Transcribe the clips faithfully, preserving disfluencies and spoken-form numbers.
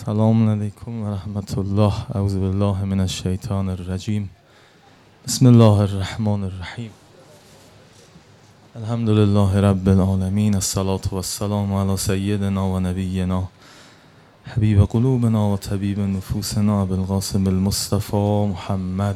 السلام علیکم و رحمت الله. اعوذ بالله من الشیطان الرجیم. بسم الله الرحمن الرحیم. الحمد لله رب العالمین. الصلاة والسلام علی سیدنا و نبینا حبیب قلوبنا و طبیب نفوسنا ابوالقاسم المصطفى محمد.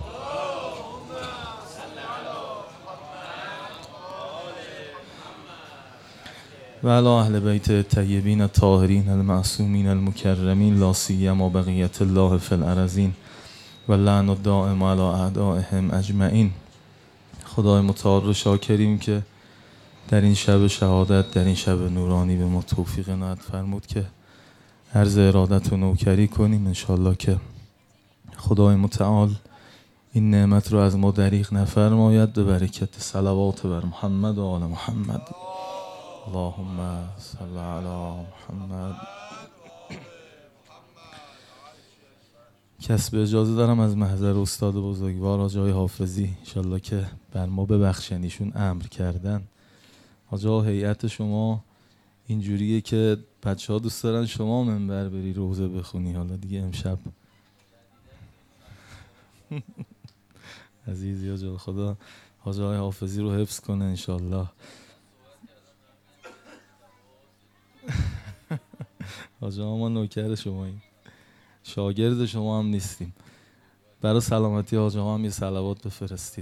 و علی اهل بیت الطیبین الطاهرین المعصومین المکرمین لا سیما بقیة الله فی الارضین و لعن الدائم علی اعدائهم اجمعین. خدای متعال رو شاکریم که در این شب شهادت، در این شب نورانی به ما توفیق عنایت فرمود که عرض ارادت و نوکری کنیم. انشالله که خدای متعال این نعمت رو از ما دریغ نفرماید به برکت صلوات بر محمد و آل محمد. اللهم صل علی محمد. کسب اجازه دارم از محضر استاد بزرگوار حاج آقای حافظی، انشالله که بر ما ببخشن، ایشون امر کردن. حاج آقا هیئت شما اینجوریه که بچه ها دوست دارن شما منبر بری روزه بخونی، حالا دیگه امشب عزیزی حاج آقا، خدا حاج آقای حافظی رو حفظ کنه انشالله. حاج آقا ما نوکر شماییم، شاگرد شما هم نیستیم. برای سلامتی حاج آقا هم یه صلوات بفرستید.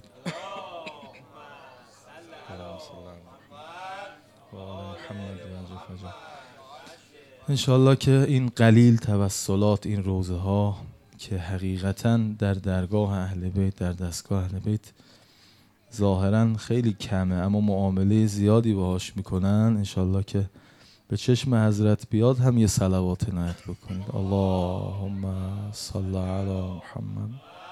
انشالله که این قلیل توسلات، این روزه ها که حقیقتاً در درگاه اهل بیت، در دستگاه اهل بیت ظاهراً خیلی کمه اما معامله زیادی باهاش میکنن، انشالله که به چشم حضرت بیاد هم یه صلوات عنایت بکنید. اللهم صل علی محمد.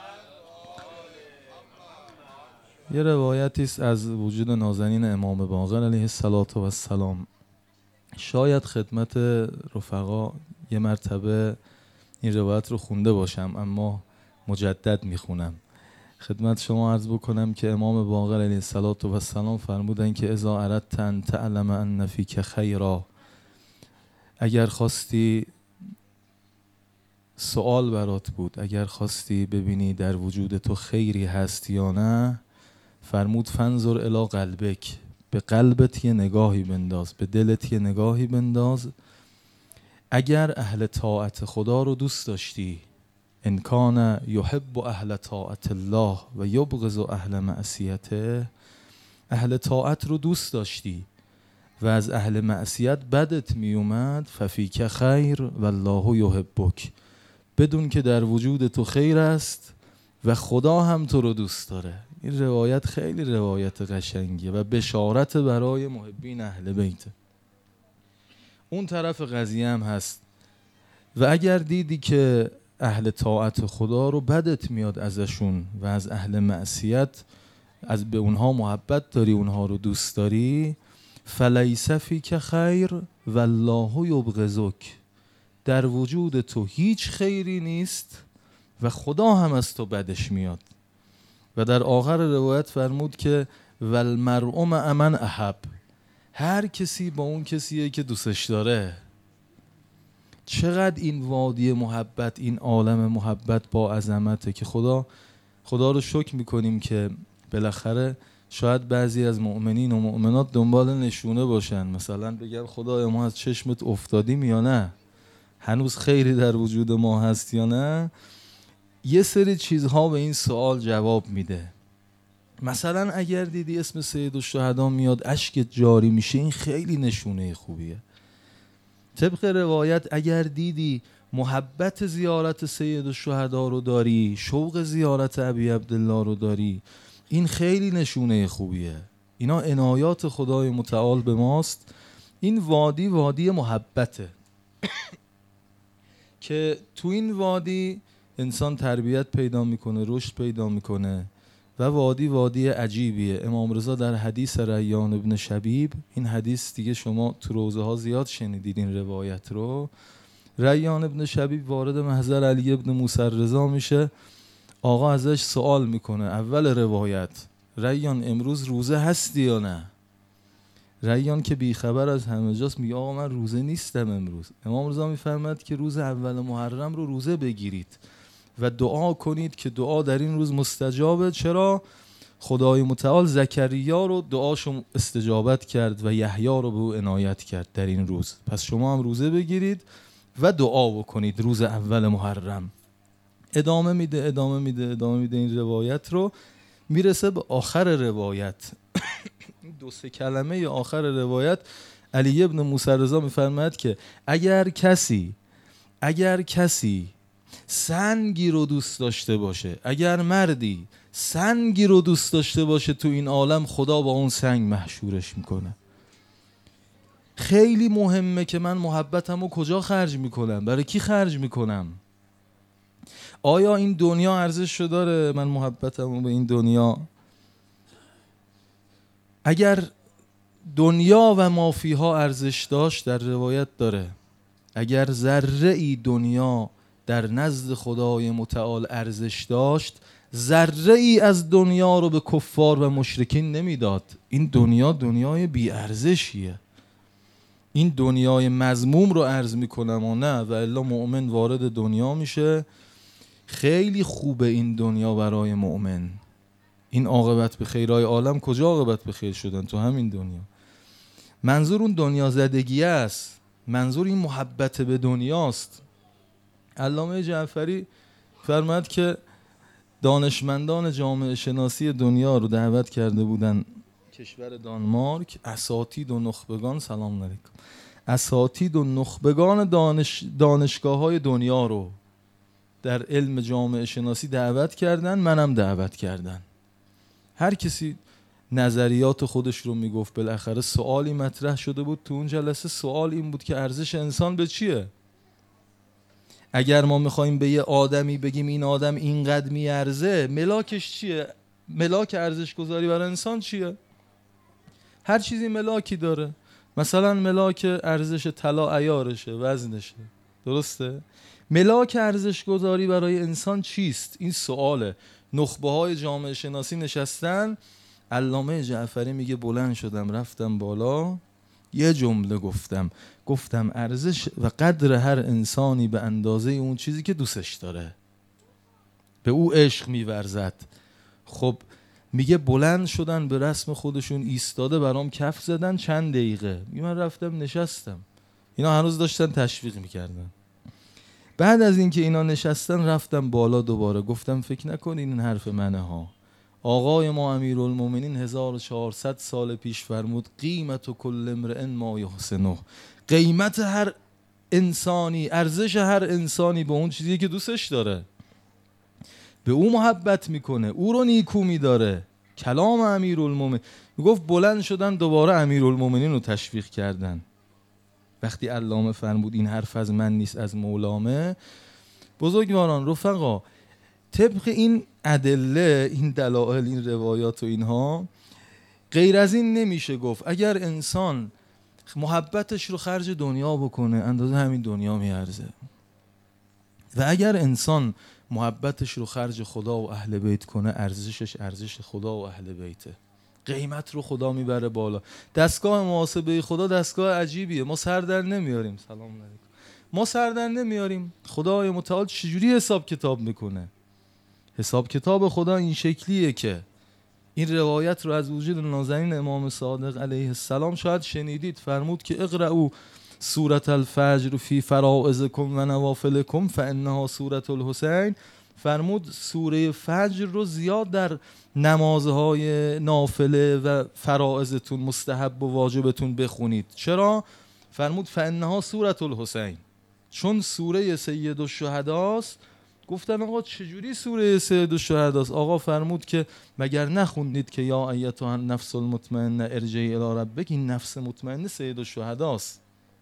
یه روایتی است از وجود نازنین امام باقر علیه السلام. شاید خدمت رفقا یه مرتبه این روایت رو خونده باشم اما مجدد میخونم. خدمت شما عرض بکنم که امام باقر علیه السلام فرمودن که اذا اردت ان تعلم ان فیک خیرا، اگر خواستی، سوال برات بود، اگر خواستی ببینی در وجود تو خیری هست یا نه، فرمود فنظر الی قلبک، به قلبت یه نگاهی بنداز، به دلت یه نگاهی بنداز. اگر اهل طاعت خدا رو دوست داشتی، ان کان یحب اهل طاعت الله و یبغض اهل معصیته، اهل طاعت رو دوست داشتی و از اهل معصیت بدت می اومد، ففیک خیر والله یحبک، بدون که در وجود تو خیر است و خدا هم تو رو دوست داره. این روایت خیلی روایت قشنگیه و بشارت برای محبین اهل بیت. اون طرف قضیه هم هست و اگر دیدی که اهل طاعت خدا رو بدت میاد ازشون و از اهل معصیت از به اونها محبت داری، اونها رو دوست داری، فلیس فیک خیر والله یبغضک، در وجود تو هیچ خیری نیست و خدا هم از تو بدش میاد. و در آخر روایت فرمود که والمرء مع من احب، هر کسی با اون کسیه که دوستش داره. چقدر این وادی محبت، این عالم محبت با عظمته که خدا خدا رو شکر میکنیم که بالاخره شاید بعضی از مؤمنین و مؤمنات دنبال نشونه باشن، مثلا بگن خدای ما از چشمت افتادیم یا نه، هنوز خیری در وجود ما هست یا نه. یه سری چیزها به این سوال جواب میده. مثلا اگر دیدی اسم سید الشهدا میاد اشکت جاری میشه، این خیلی نشونه خوبیه. طبق روایت اگر دیدی محبت زیارت سید الشهدا رو داری، شوق زیارت ابی عبدالله رو داری، این خیلی نشونه خوبیه. اینا عنایات خدای متعال به ماست. این وادی وادی محبته که تو این وادی انسان تربیت پیدا میکنه، رشد پیدا میکنه و وادی وادی عجیبیه. امام رضا در حدیث ریان ابن شبیب، این حدیث دیگه شما تو روزه ها زیاد شنیدید این روایت رو، ریان ابن شبیب وارد محضر علی ابن موسی رضا میشه، آقا ازش سوال میکنه اول روایت، ریان امروز روزه هستی یا نه؟ ریان که بیخبر از همه جاست میگه آقا من روزه نیستم امروز. امام رضا میفرماد که روز اول محرم رو روزه بگیرید و دعا کنید که دعا در این روز مستجابه. چرا؟ خدای متعال زکریا رو دعاشو استجابت کرد و یحیی رو به او عنایت کرد در این روز. پس شما هم روزه بگیرید و دعا بکنید روز اول محرم. ادامه میده ادامه میده ادامه میده این روایت رو، میرسه به آخر روایت. دو سه کلمه آخر روایت علی ابن موسی رضا میفرماید که اگر کسی اگر کسی سنگی رو دوست داشته باشه، اگر مردی سنگی رو دوست داشته باشه تو این عالم، خدا با اون سنگ محشورش میکنه. خیلی مهمه که من محبتمو کجا خرج میکنم، برای کی خرج میکنم. آیا این دنیا ارزش داره من محبتمو به این دنیا؟ اگر دنیا و مافیها ارزش داشت، در روایت داره اگر ذره ای دنیا در نزد خدای متعال ارزش داشت، ذره ای از دنیا رو به کفار و مشرکین نمیداد. این دنیا دنیای بی ارزشیه. این دنیای مذموم رو عرض میکنم و نه و الا مؤمن وارد دنیا میشه. خیلی خوبه این دنیا برای مؤمن. این عاقبت به خیرای عالم کجا عاقبت به خیر شدن؟ تو همین دنیا. منظور اون دنیا زدگی است، منظور این محبت به دنیاست. علامه جعفری فرمود که دانشمندان جامعه شناسی دنیا رو دعوت کرده بودن کشور دانمارک، اساتید و نخبگان، سلام علیکم، اساتید و نخبگان دانش دانشگاه های دنیا رو در علم جامعه شناسی دعوت کردن، منم دعوت کردن. هر کسی نظریات خودش رو میگفت. بالاخره سوالی مطرح شده بود تو اون جلسه. سوال این بود که ارزش انسان به چیه؟ اگر ما میخوایم به یه آدمی بگیم این آدم اینقدر میارزه، ملاکش چیه؟ ملاک ارزش گذاری برای انسان چیه؟ هر چیزی ملاکی داره. مثلا ملاک ارزش طلا عیارشه، وزنشه، درسته؟ ملاک ارزش گذاری برای انسان چیست؟ این سواله. نخبه های جامعه شناسی نشستن. علامه جعفری میگه بلند شدم رفتم بالا، یه جمله گفتم گفتم ارزش و قدر هر انسانی به اندازه اون چیزی که دوستش داره، به او عشق میورزد. خب میگه بلند شدن به رسم خودشون ایستاده برام کف زدن چند دقیقه. من رفتم نشستم. اینا هنوز داشتن تشویق میکردن. بعد از اینکه اینا نشستن رفتم بالا دوباره گفتم فکر نکنین این حرف منه ها. آقای ما امیرالمومنین هزار و چهارصد سال پیش فرمود قیمت و کل امرئ ما یحسنه. قیمت هر انسانی، ارزش هر انسانی به اون چیزی که دوستش داره، به او محبت میکنه، او رو نیکو میداره. کلام امیرالمومنین. میگفت بلند شدن دوباره امیرالمومنین رو تشویق کردن. وقتی علامه فرمود این حرف از من نیست از مولامه. بزرگواران، رفقا، طبق این ادله، این دلائل، این روایات و اینها، غیر از این نمیشه گفت. اگر انسان محبتش رو خرج دنیا بکنه، اندازه همین دنیا میارزه. و اگر انسان محبتش رو خرج خدا و اهل بیت کنه، ارزشش ارزش خدا و اهل بیته. قیمت رو خدا میبره بالا. دستگاه محاسبه خدا دستگاه عجیبیه. ما سر در نمیاریم. سلام علیکم. ما سر در نمیاریم. خدای متعال چجوری حساب کتاب میکنه؟ حساب کتاب خدا این شکلیه که این روایت رو از وجود نازنین امام صادق علیه السلام شاید شنیدید. فرمود که اقرأوا سورة الفجر فی فرائضکم و نوافلکم فانها سورة الحسین. فرمود سوره فجر رو زیاد در نمازهای نافله و فرائضتون، مستحب و واجبتون بخونید. چرا؟ فرمود فانها سورة الحسین، چون سوره سید الشهداست. گفتن آقا چجوری سوره سید الشهداست؟ آقا فرمود که مگر نخوندید که یا ایتها النفس المطمئنه ارجعی الی ربک؟ این نفس مطمئنه سید الشهداست.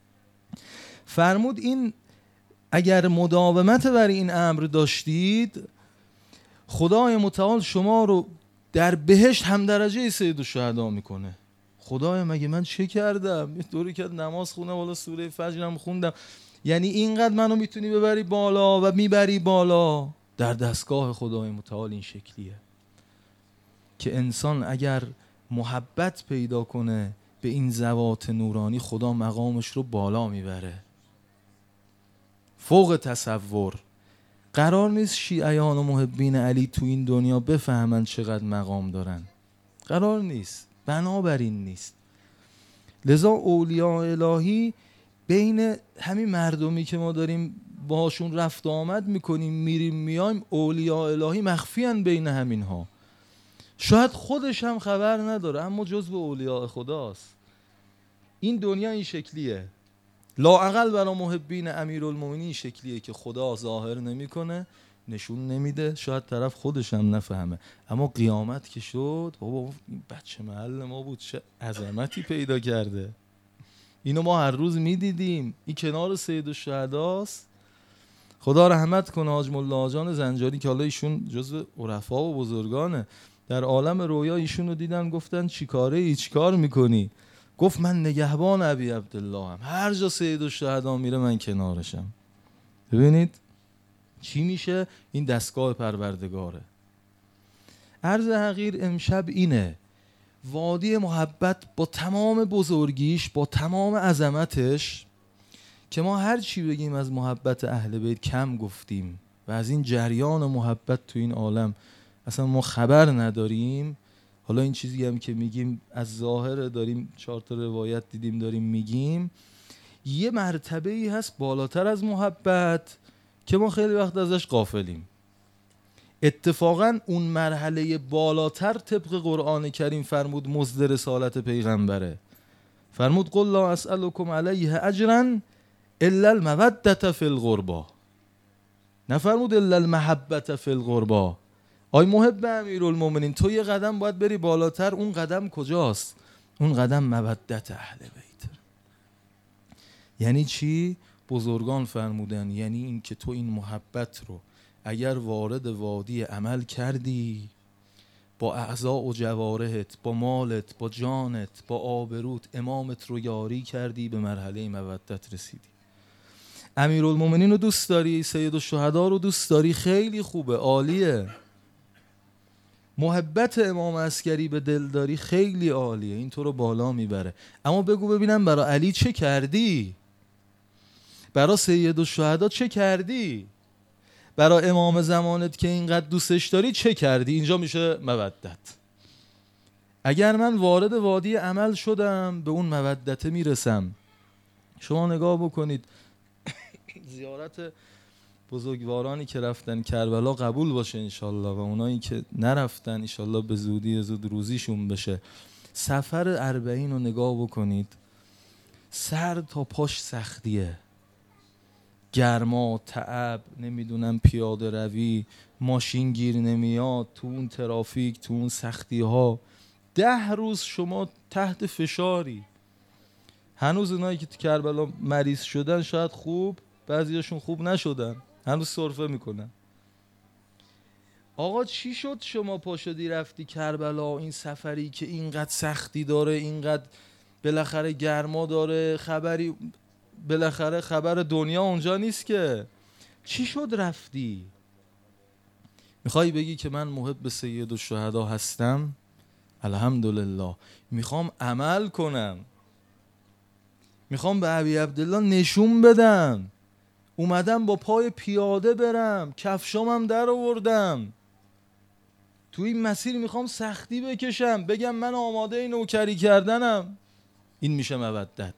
فرمود این اگر مداومت بر این امر داشتید، خدای متعال شما رو در بهشت هم درجه سید الشهدا میکنه. خدای مگه من چه کردم؟ یه طوری که نماز خوندم، والا سوره فجرم خوندم، یعنی اینقدر منو میتونی ببری بالا و میبری بالا. در دستگاه خدای متعال این شکلیه که انسان اگر محبت پیدا کنه، به این ذوات نورانی خدا مقامش رو بالا میبره فوق تصور. قرار نیست شیعیان و محبین علی تو این دنیا بفهمن چقدر مقام دارن، قرار نیست، بنابراین نیست. لذا اولیاء الهی بین همین مردمی که ما داریم باهاشون رفت و آمد میکنیم میریم میایم، اولیاء الهی مخفیان بین همین ها. شاید خودش هم خبر نداره اما جزو اولیاء خداست. این دنیا این شکلیه، لااقل برای محبین امیرالمومنین این شکلیه که خدا ظاهر نمیکنه، نشون نمیده، شاید طرف خودش هم نفهمه، اما قیامت که شد بابا این بچه محل ما بود چه عظمتی پیدا کرده. اینو ما هر روز میدیدیم. این کنار سید الشهداست. خدا رحمت کنه حاج ملا جان زنجانی که حالا ایشون جزو عرفا و بزرگانه، در عالم رویا ایشون رو دیدن گفتن چی کاره ای چی کار میکنی؟ گفت من نگهبان ابی عبدالله هم، هر جا سید الشهدا میره من کنارشم. ببینید چی میشه؟ این دستگاه پروردگاره. عرض حقیر امشب اینه، وادی محبت با تمام بزرگیش، با تمام عظمتش، که ما هر چی بگیم از محبت اهل بیت کم گفتیم و از این جریان محبت تو این عالم اصلا ما خبر نداریم. حالا این چیزی هم که میگیم از ظاهر داریم چهار تا روایت دیدیم داریم میگیم، یه مرتبه ای هست بالاتر از محبت که ما خیلی وقت ازش غافلیم. اتفاقا اون مرحله بالاتر طبق قرآن کریم فرمود مصدر رسالت پیغمبره. فرمود قل لا اسألكم علیه اجرا الا المودة فی القربى، نفرمود الا المحبة فی القربى. آی محب امیرالمومنین تو یه قدم باید بری بالاتر. اون قدم کجاست؟ اون قدم مودت اهل بیت. یعنی چی؟ بزرگان فرمودن یعنی این که تو این محبت رو اگر وارد وادی عمل کردی، با اعضاء و جوارحت، با مالت، با جانت، با آبروت امامت رو یاری کردی، به مرحله مودت رسیدی. امیرالمومنین رو دوست داری، سید الشهدا رو دوست داری، خیلی خوبه، عالیه. محبت امام عسکری به دل داری، خیلی عالیه، این تو رو بالا میبره. اما بگو ببینم برای علی چه کردی؟ برای سید الشهدا چه کردی؟ برای امام زمانت که اینقدر دوستش داری چه کردی؟ اینجا میشه مودت. اگر من وارد وادی عمل شدم به اون مودت میرسم. شما نگاه بکنید زیارت بزرگوارانی که رفتن کربلا قبول باشه انشالله و اونایی که نرفتن انشالله به زودی زود روزیشون بشه. سفر اربعین رو نگاه بکنید، سر تا پاش سختیه، گرما، تعب، نمیدونم پیاده روی، ماشین گیر نمیاد، تو اون ترافیک، تو اون سختی ها، ده روز شما تحت فشاری. هنوز اونایی که تو کربلا مریض شدن شاید خوب، بعضیاشون خوب نشدن، هنوز سرفه میکنن. آقا چی شد شما پا شدی رفتی کربلا؟ این سفری که اینقدر سختی داره، اینقدر بالاخره گرما داره، خبری بالاخره خبر دنیا اونجا نیست که، چی شد رفتی؟ میخوای بگی که من محب سید الشهدا هستم؟ الحمدلله. میخوام عمل کنم، میخوام به ابی عبدالله نشون بدم، اومدم با پای پیاده برم، کفشامم در آوردم، تو این مسیر میخوام سختی بکشم، بگم من آماده این نوکری کردنم. این میشه مودت.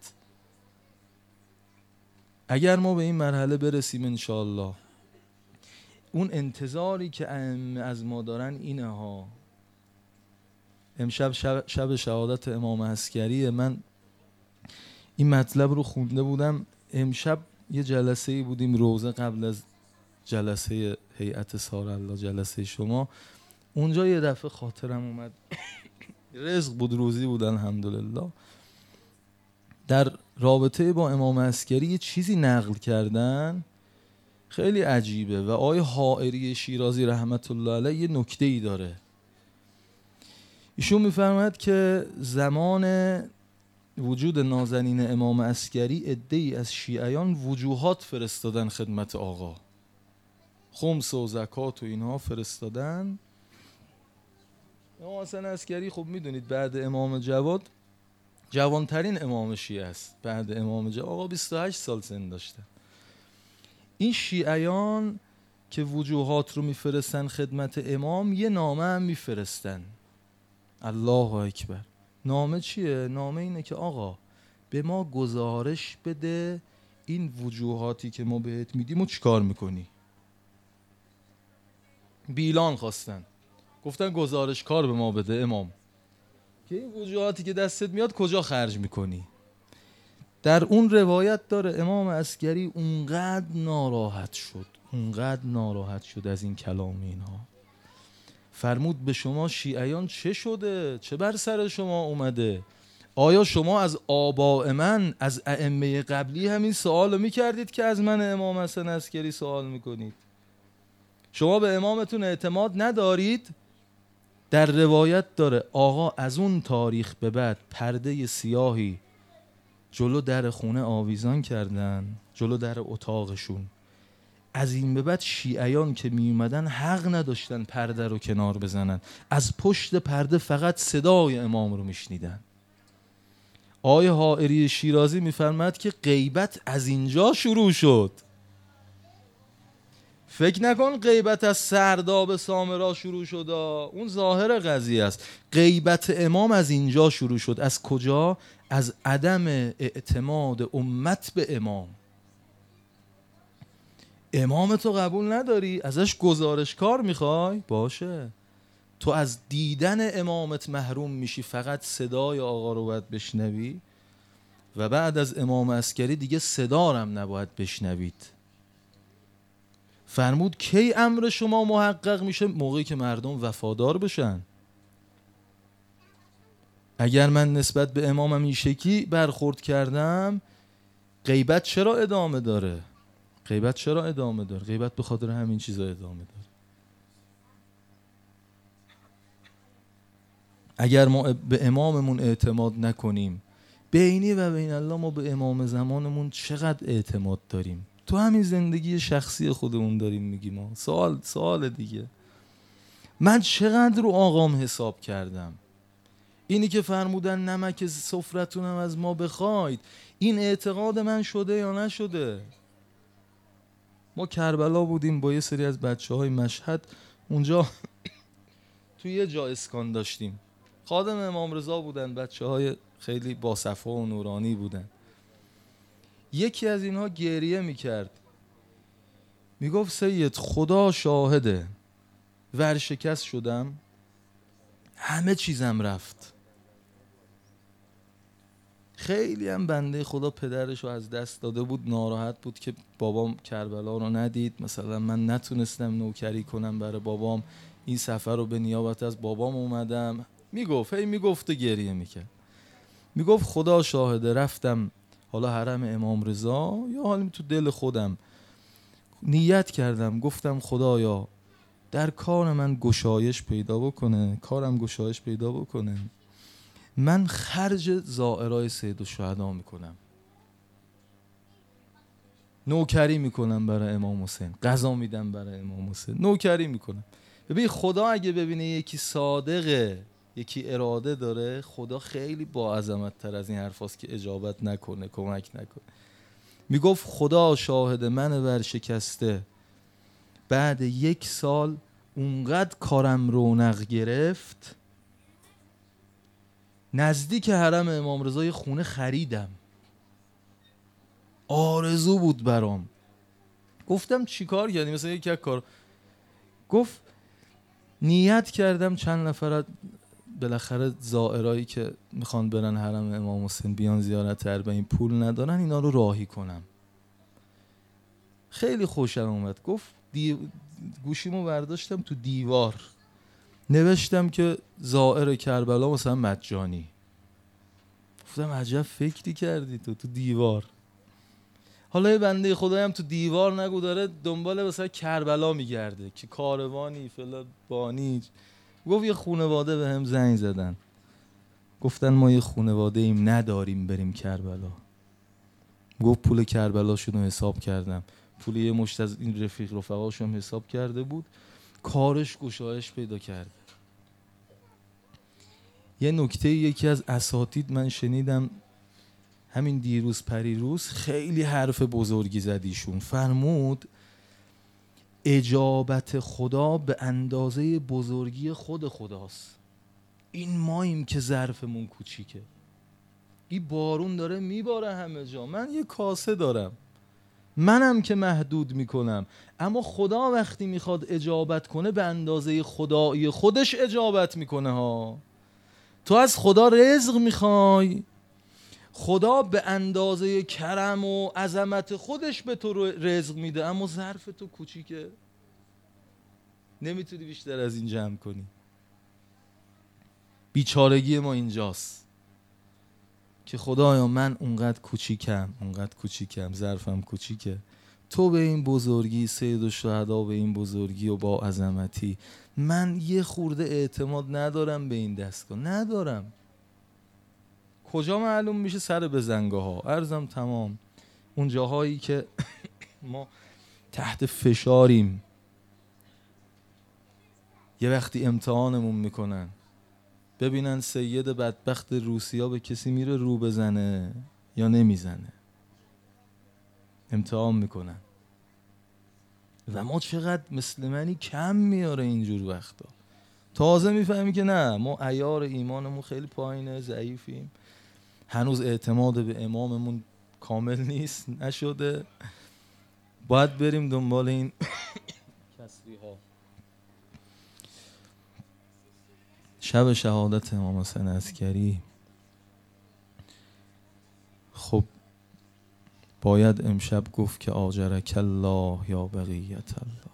اگر ما به این مرحله برسیم انشاءالله، اون انتظاری که از ما دارن اینه ها. امشب شب, شب شهادت امام عسکریه. من این مطلب رو خونده بودم امشب، یه جلسه بودیم روزه قبل از جلسه هیئت سارالله، جلسه شما، اونجا یه دفعه خاطرم اومد رزق بود، روزی بود الحمدلله، در رابطه با امام عسکری یه چیزی نقل کردن خیلی عجیبه و آقای حائری شیرازی رحمت الله علیه یه نکته ای داره. ایشون میفرماید که زمان وجود نازنین امام عسکری عده‌ای از شیعیان وجوهات فرستادن خدمت آقا، خمس و زکات و اینها فرستادن. امام حسن عسکری خب میدونید بعد امام جواد جوانترین امام شیعه است بعد امام جمعه. آقا بیست و هشت سال سن داشتن. این شیعیان که وجوهات رو میفرستن خدمت امام، یه نامه هم میفرستن. الله اکبر. نامه چیه؟ نامه اینه که آقا به ما گزارش بده این وجوهاتی که ما بهت میدیم و چیکار میکنی. بیلان خواستن، گفتن گزارش کار به ما بده امام که این وجوهاتی که دستت میاد کجا خرج میکنی. در اون روایت داره امام عسکری اونقدر ناراحت شد، اونقدر ناراحت شد از این کلام اینها، فرمود به شما شیعیان چه شده؟ چه بر سر شما اومده؟ آیا شما از آباء من، از ائمه قبلی همین سوال میکردید که از من امام حسن عسکری سوال میکنید؟ شما به امامتون اعتماد ندارید؟ در روایت داره آقا از اون تاریخ به بعد پرده سیاهی جلو در خونه آویزان کردن، جلو در اتاقشون. از این به بعد شیعیان که می اومدن حق نداشتن پرده رو کنار بزنن، از پشت پرده فقط صدای امام رو میشنیدن. آیه حائری شیرازی میفرماد که غیبت از اینجا شروع شد. فکر نکن غیبت از سرداب سامرا شروع شد، اون ظاهر قضیه است. غیبت امام از اینجا شروع شد. از کجا؟ از عدم اعتماد امت به امام. امام تو قبول نداری؟ ازش گزارش کار میخوای؟ باشه، تو از دیدن امامت محروم میشی، فقط صدای آقا رو باید بشنوی و بعد از امام عسکری دیگه صدا هم نباید بشنوید. فرمود کی امر شما محقق میشه؟ موقعی که مردم وفادار بشن. اگر من نسبت به امامم این شکلی برخورد کردم، غیبت چرا ادامه داره؟ غیبت چرا ادامه داره؟ غیبت به خاطر همین چیزا ادامه داره. اگر ما به اماممون اعتماد نکنیم، بینی و بین الله ما به امام زمانمون چقدر اعتماد داریم؟ تو همین زندگی شخصی خودمون داریم میگیم ما. سوال سوال دیگه، من چقدر رو آقام حساب کردم؟ اینی که فرمودن نمک سفرتونم از ما بخواید، این اعتقاد من شده یا نشده؟ ما کربلا بودیم با یه سری از بچه های مشهد، اونجا توی یه جا اسکان داشتیم، خادم امام رضا بودن، بچه های خیلی باصفا و نورانی بودن. یکی از اینها گریه میکرد، میگفت سید خدا شاهده، ورشکست شدم، همه چیزم رفت. خیلی هم بنده خدا پدرشو از دست داده بود، ناراحت بود که بابام کربلا رو ندید، مثلا من نتونستم نوکری کنم برای بابام، این سفر رو به نیابت از بابام اومدم. میگفت هی میگفت و گریه میکرد، میگفت خدا شاهده رفتم حالا حرم امام رضا، یا حالا تو دل خودم نیت کردم، گفتم خدایا در کار من گشایش پیدا بکنه، کارم گشایش پیدا بکنه، من خرج زائرای سید الشهدا میکنم، نوکری میکنم برای امام حسین، غذا میدم برای امام حسین، نوکری میکنم. ببین خدا اگه ببینه یکی صادقه، یکی اراده داره، خدا خیلی با عظمت تر از این حرفاست که اجابت نکنه، کمک نکنه. میگفت خدا شاهد من ورشکسته، بعد یک سال اونقدر کارم رونق گرفت، نزدیک حرم امام رضا خونه خریدم، آرزو بود برام. گفتم چی کار کردی؟ مثلا یک کار. گفت نیت کردم چند نفر بالاخره زائرایی که میخوان برن حرم امام حسین بیان زیارت اربعین، پول ندارن، اینا رو راهی کنم. خیلی خوشم اومد. گفت دی... گوشیمو برداشتم تو دیوار نوشتم که زائر کربلا مثلا مجانی. گفتم عجب فکری کردی تو تو دیوار. حالا یه بنده خدایم تو دیوار نگو داره دنبال مثلا کربلا میگرده که کاروانی فلان بانی. گفت یه خانواده به هم زنگ زدن، گفتن ما یه خانواده ایم نداریم بریم کربلا. گفت پول کربلاشون رو حساب کردم، پول یه مشت از این رفیق رفقاشون حساب کرده بود، کارش گشایش پیدا کرده. یه نکته یکی از اساتید من شنیدم همین دیروز پریروز، خیلی حرف بزرگی زدیشون. فرمود اجابت خدا به اندازه بزرگی خود خداست. این ماییم که ظرفمون کوچیکه، این بارون داره میباره همه جا، من یه کاسه دارم، منم که محدود میکنم، اما خدا وقتی میخواد اجابت کنه به اندازه خدایی خودش اجابت میکنه ها. تو از خدا رزق میخوای، خدا به اندازه کرم و عظمت خودش به تو رزق میده، اما ظرف تو کوچیکه، نمیتونی بیشتر از این جمع کنی. بیچارگی ما اینجاست که خدایا من اونقدر کوچیکم، اونقدر کوچیکم، ظرفم کوچیکه، تو به این بزرگی، سید الشهدا به این بزرگی و با عظمتی، من یه خورده اعتماد ندارم به این دستگاه، ندارم. کجا معلوم میشه؟ سر بزنگاه ها، عرضم تمام. اون جاهایی که ما تحت فشاریم، یه وقتی امتحانمون میکنن، ببینن سید بدبخت روسیا به کسی میره رو بزنه یا نمیزنه، امتحان میکنن و ما چقدر مثل منی کم میاره اینجور وقتا. تازه میفهمی که نه، ما عیار ایمانمون خیلی پایینه، ضعیفیم، هنوز اعتماد به اماممون کامل نیست، نشده، باید بریم دنبال این کسری ها. شب شهادت امام حسین عسکری، خب باید امشب گفت که آجرک الله یا بقیت الله.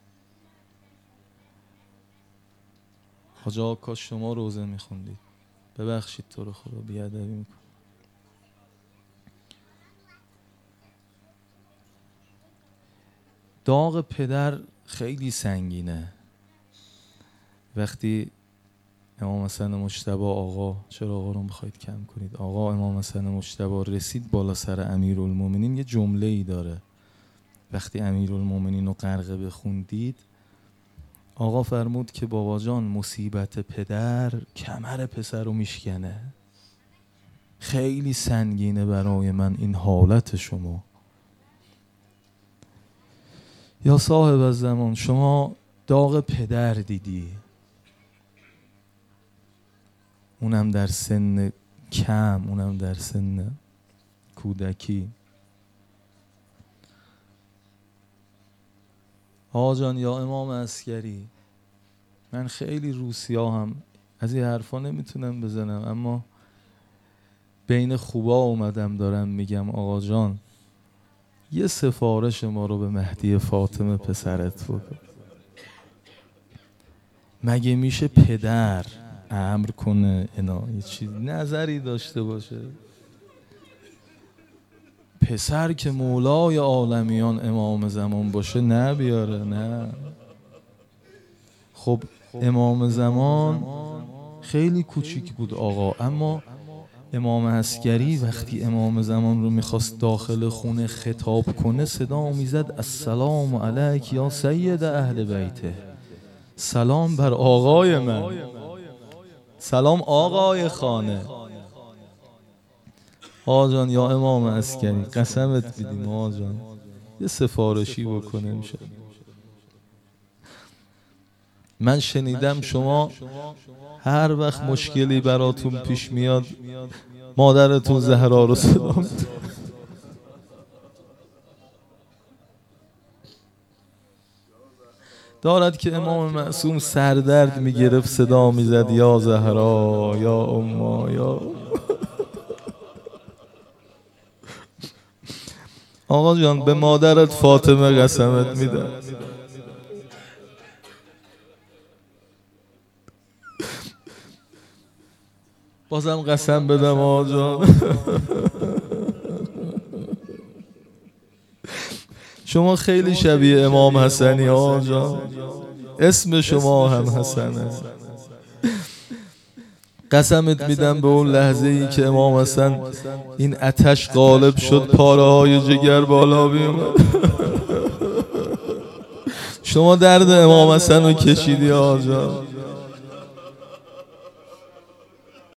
حاج آقا کاش شما روزه میخوندید، ببخشید تو رو خدا بیادبی میکن. داغ پدر خیلی سنگینه. وقتی امام حسن مجتبی آقا، چرا آقا رو میخواید کم کنید، آقا امام حسن مجتبی رسید بالا سر امیرالمومنین، یه جمله ای داره وقتی امیرالمومنین رو غرقه بخوندید، آقا فرمود که بابا جان مصیبت پدر کمر پسر رو میشکنه، خیلی سنگینه برای من این حالت شما. یا صاحب الزمان، شما داغ پدر دیدی، اونم در سن کم، اونم در سن کودکی. آقا جان یا امام عسکری، من خیلی روسیا هم از این حرفا نمیتونم بزنم، اما بین خوبا اومدم دارم میگم آقا جان یه سفارش ما رو به مهدی فاطمه پسرت بکن. مگه میشه پدر امر کنه اینا یه چیز نظری داشته باشه؟ پسر که مولای عالمیان امام زمان باشه نه بیاره، نه. خب امام زمان خیلی کوچیک بود آقا، اما امام عسکری وقتی امام زمان رو میخواست داخل خونه خطاب کنه صدا میزد السلام علیک یا سید اهل بیته، سلام بر آقای من، سلام آقای خانه. آقا جان یا امام عسکری قسمت بدیم آقا جان یه سفارشی بکنه میشه. من شنیدم شما هر وقت مشکلی براتون پیش میاد مادرتون زهرا رو صدا می‌کنه. دارد که امام معصوم سردرد میگرفت صدا میزد یا زهرا یا اما یا آقا جان به مادرت فاطمه قسمت میدم. بازم قسم بدم آقا جان شما خیلی شبیه امام حسنی آقا جان، اسم شما هم حسنه. قسمت میدم به اون لحظه ای که امام حسن این آتش غالب شد پاره های جگر بالا بیومد شما درد امام حسن رو کشیدی آقا جان.